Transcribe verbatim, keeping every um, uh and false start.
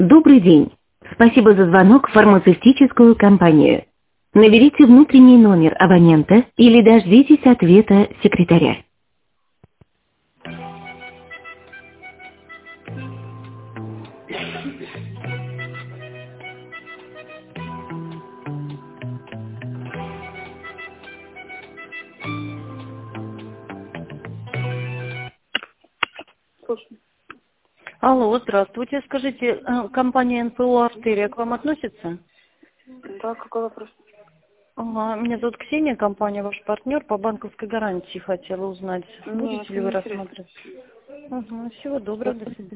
Добрый день. Спасибо за звонок в фармацевтическую компанию. Наберите внутренний номер абонента или дождитесь ответа секретаря. Слушай, Алло, здравствуйте. Скажите, э, компания эн пэ о «Артерия» к вам относится? да, какой вопрос? Ага, меня зовут Ксения, компания ваш партнер по банковской гарантии хотела узнать. Нет, Будете ли вы не интересно. рассматривать? Ага, всего доброго, до свидания.